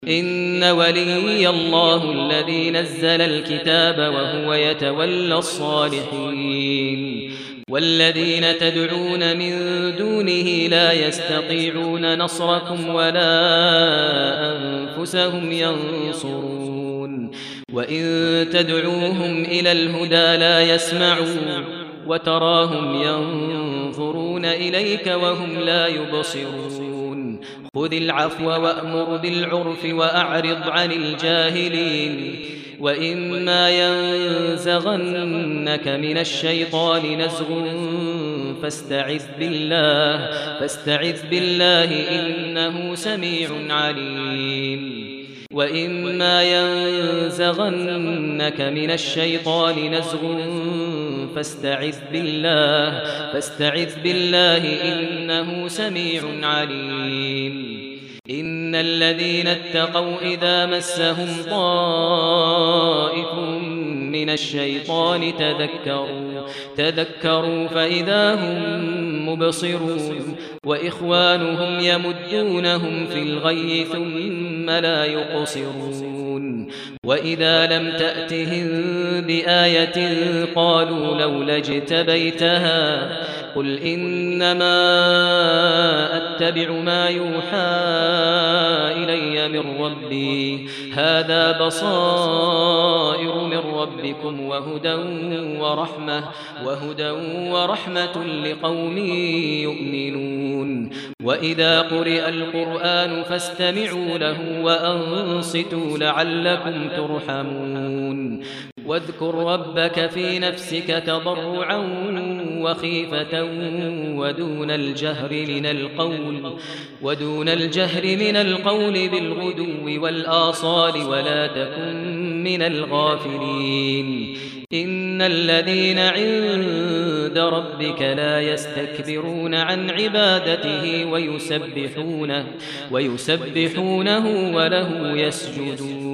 إن ولي الله الذي نزل الكتاب وهو يتولى الصالحين والذين تدعون من دونه لا يستطيعون نصركم ولا أنفسهم ينصرون وإن تدعوهم إلى الهدى لا يسمعون وتراهم ينظرون إليك وهم لا يبصرون خذ العفو وأمر بالعرف وأعرض عن الجاهلين وإما ينزغنك من الشيطان نزغ فاستعذ بالله إنه سميع عليم وإما ينزغنك من الشيطان نزغ فاستعذ بالله إنه سميع عليم إن الذين اتقوا إذا مسهم طائف من الشيطان تذكروا فإذا هم مبصرون وإخوانهم يمدونهم في الغي ثم لا يقصرون وإذا لم تأتهم بآية قالوا لولا اجتبيتها قل إنما أتبع ما يوحى إلي من ربي هذا بصائر من ربكم وهدى ورحمة لقوم يؤمنون وإذا قرئ القرآن فاستمعوا له وأنصتوا لعلكم ترحمون واذكر ربك في نفسك تضرعا وخيفة ودون الجهر من القول بالغدو والآصال ولا تكن من الغافلين إن الذين عند ربك لا يستكبرون عن عبادته ويسبحونه وله يسجدون